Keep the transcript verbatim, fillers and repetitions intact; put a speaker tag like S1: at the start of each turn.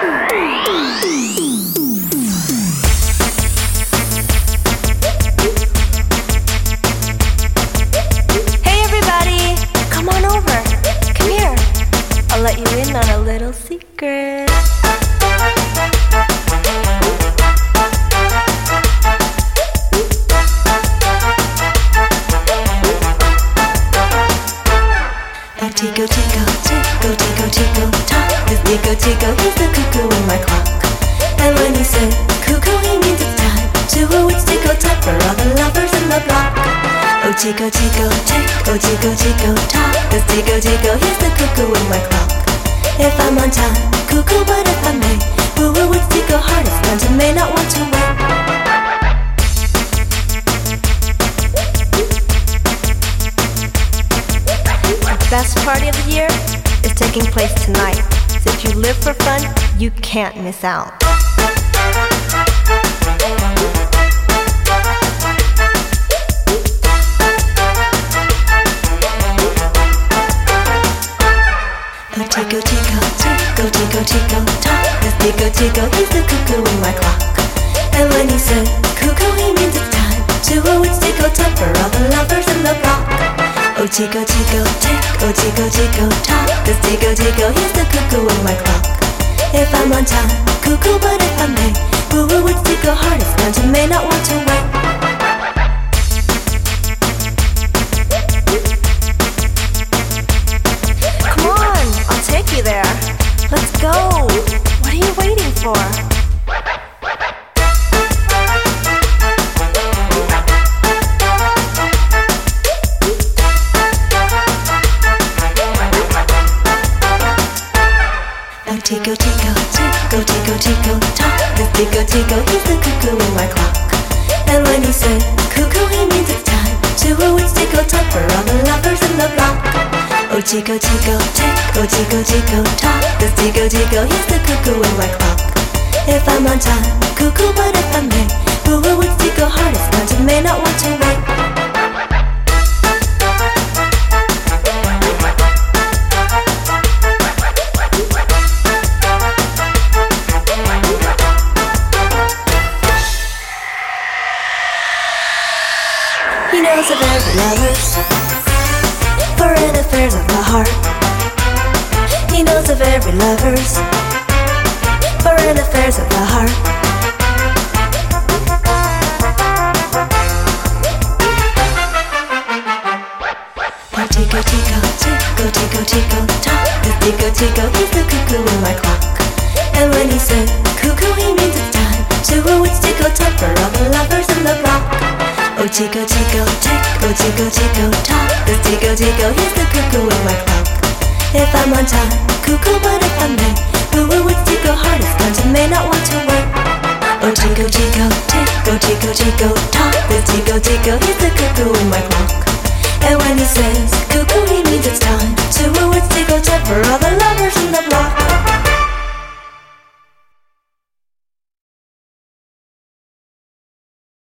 S1: Hey everybody, come on over. Come here. I'll let you in on a little secret. Tico, tico, tico, tico, tico, tock. This tico, tico, he's the cuckoo in my clock. And when he says cuckoo, he means it's time to a witch tico tock for all the lovers in the block. Oh tico, tico, tick, oh tico, tico, tock. This tico, tico, he's the cuckoo in my clock. If I'm on time, cuckoo, but if I'm late, woo woo, witch tico heart is gone to may not want to wait. The best party of the year is taking place tonight. So if you live for fun, you can't miss out. Oh tico, tico, tico, tico, tico, tock. This tico, tico, he's the cuckoo in my clock. And when he says cuckoo, he means it's time to a witch tico tock for all the lovers in the block. Oh tico, tico, tick, oh tico, tico, tock. This tico, tico, he's the cuckoo in my clock. If I'm on time, cuckoo, but if I'm late, woo woo, witch tico heart is gone to may not want to wait. Come on, I'll take you there. Let's go. What are you waiting for? Tico, tico, tico, tico, tico, tock. This tico, tico, he's the cuckoo in my clock. And when he says cuckoo, he means it's time to a witch tico tock for all the lovers in the block. Oh tico, tico, tick, oh tico, tico, tock. This tico, tico, he's the cuckoo in my clock. If I'm on time, cuckoo, but if I'm late, woo woo, witch tico heart is gone to may not want to wait. He knows of every lovers, foreign affairs of the heart. He knows of every lovers, foreign affairs of the heart. Oh tico, tico, tico, tico, tico, tock. This tico, tico, he's the cuckoo in my clock. And when he says cuckoo, he means it's time to a witch tico tock for all the lovers in the block. Oh tico, tico, tick, oh tico, tico, tock. This tico, tico, he's the cuckoo in my clock. If I'm on time, cuckoo, but if I'm late, woo woo, witch tico heart is